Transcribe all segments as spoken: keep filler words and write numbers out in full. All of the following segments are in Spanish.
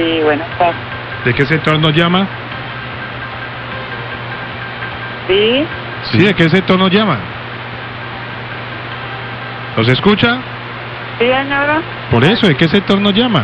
Sí, buenas tardes. ¿De qué sector nos llama? Sí, Sí, ¿de qué sector nos llama? ¿Nos escucha? sí, señora. Por eso, ¿de qué sector nos llama?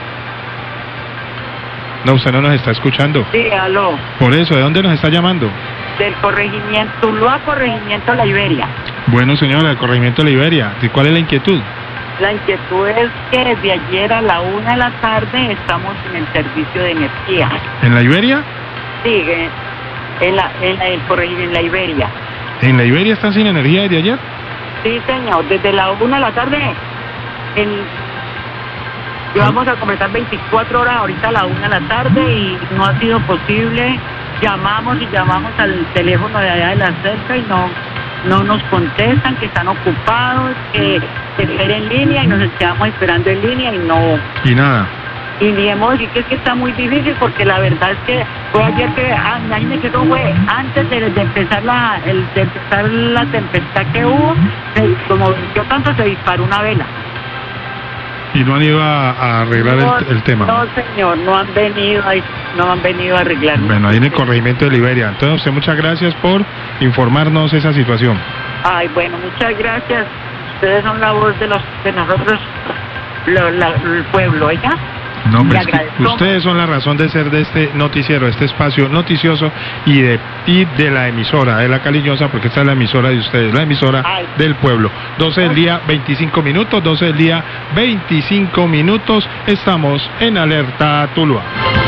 No, usted no nos está escuchando. Sí, aló. Por eso, ¿de dónde nos está llamando? Del corregimiento, Tuluá, corregimiento La Iberia. Bueno, señora, del corregimiento de Liberia. ¿Y cuál es la inquietud? La inquietud es que desde ayer a la una de la tarde estamos en el servicio de energía. ¿En la Iberia? Sigue en la, en la, el corregimiento, en La Iberia. ¿En la Iberia están sin energía desde ayer? Sí, señor, desde la una de la tarde. En, llevamos a completar veinticuatro horas ahorita a la una de la tarde y no ha sido posible. Llamamos y llamamos al teléfono de allá de la cerca y no no nos contestan, que están ocupados, que se espera en línea y nos quedamos esperando en línea y no. Y nada. Y digamos decir que es que está muy difícil porque la verdad es que fue ayer que, ah, imagínense que eso fue antes de, de empezar la el, de empezar la tempestad que hubo, se, como yo tanto se disparó una vela. ¿Y no han ido a, a arreglar No, el, el tema? No, señor, no han venido a, no han venido a arreglar. Bueno, ahí en el corregimiento de Liberia. Entonces, usted, muchas gracias por informarnos esa situación. Ay, bueno, muchas gracias. Ustedes son la voz de los de nosotros, lo, la, el pueblo, ¿ya? No, hombre, Le es que agradezco. ustedes son la razón de ser de este noticiero, este espacio noticioso y de y de la emisora de La Cariñosa, porque esta es la emisora de ustedes, la emisora Ay. del pueblo. doce del día, veinticinco minutos, doce del día, veinticinco minutos. Estamos en Alerta Tuluá.